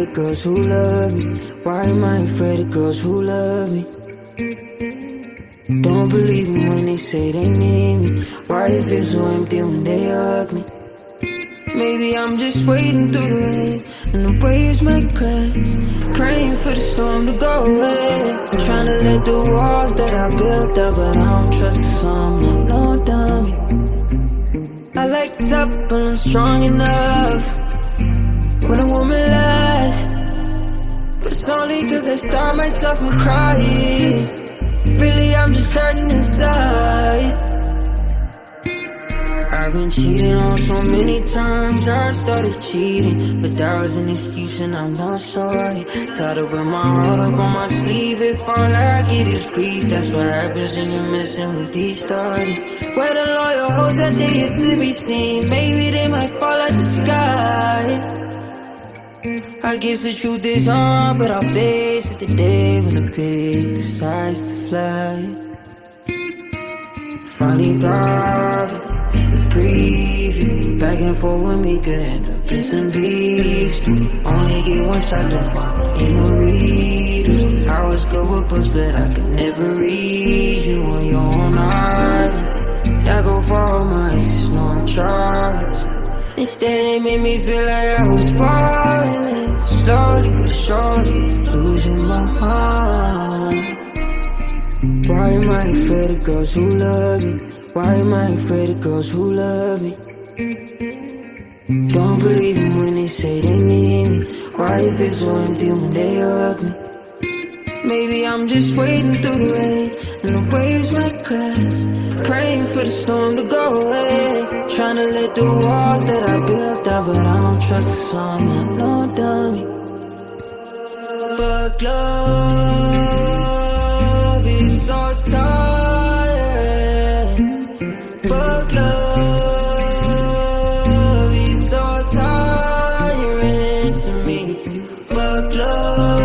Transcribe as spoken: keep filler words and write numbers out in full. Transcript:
of girls who love me? Why am I afraid of girls who love me? Don't believe them when they say they need me. Why it feel so empty when they hug me? Maybe I'm just waiting through the rain and the waves might crash, praying for the storm to go away. Trying to let the walls that I built up, but I don't trust some, I'm no dummy. I like the top, but I'm strong enough when a woman lies. But it's only cause I've starved myself from crying. Really, I'm just hurting inside. I've been cheating on so many times, I started cheating, but that was an excuse and I'm not sorry. Tired of wearing my heart up on my sleeve, if all I get is grief. That's what happens when you're messing with these stories. Where the loyal hopes that they yet to be seen, maybe they might fall out the sky. I guess the truth is hard, but I'll face it the day when the pig decides to fly. Funny thought, just a preview. Back and forth with me could end up in some beef. Only get one shot to fall, ain't no readers. I was good with books, but I could never read you on your own island. I go for all my exes, no I'm charged. Instead it made me feel like I was falling, slowly but surely losing my mind. Why am I afraid of girls who love me? Why am I afraid of girls who love me? Don't believe them when they say they need me. Why it feel so empty when they hug me? Maybe I'm just waiting through the rain and the waves might crash, praying for the storm to go away. Trying to let the walls that I built down, but I don't trust some, I'm no dummy. Fuck love, it's so tired. Fuck love, it's so tiring to me. Fuck love.